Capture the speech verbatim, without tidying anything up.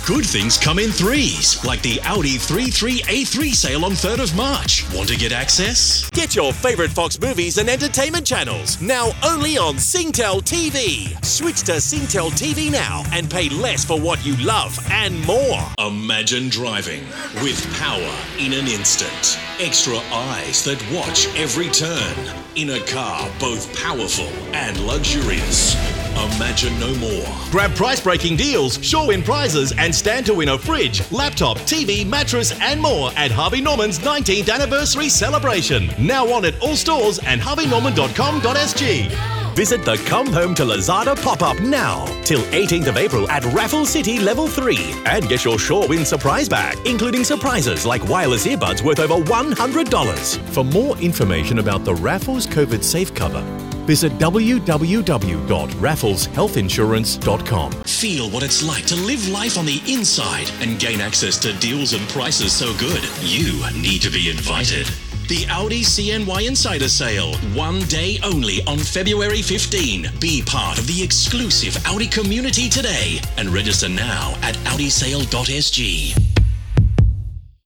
Good things come in threes, like the Audi thirty-three A three sale on third of March. Want to get access? Get your favourite Fox movies and entertainment channels, now only on Singtel T V. Switch to Singtel T V now and pay less for what you love and more. Imagine driving with power in an instant. Extra eyes that watch every turn. In a car both powerful and luxurious. Imagine no more. Grab price-breaking deals, sure win prizes, and stand to win a fridge, laptop, T V, mattress, and more at Harvey Norman's nineteenth anniversary celebration. Now on at all stores and harvey norman dot com dot s g. Visit the Come Home to Lazada pop-up now till eighteenth of April at Raffle City Level three and get your Sure Win surprise bag, including surprises like wireless earbuds worth over one hundred dollars. For more information about the Raffles COVID Safe Cover, visit w w w dot raffles health insurance dot com. Feel what it's like to live life on the inside and gain access to deals and prices so good, you need to be invited. The Audi C N Y Insider Sale, one day only on February fifteenth. Be part of the exclusive Audi community today and register now at audi sale dot s g.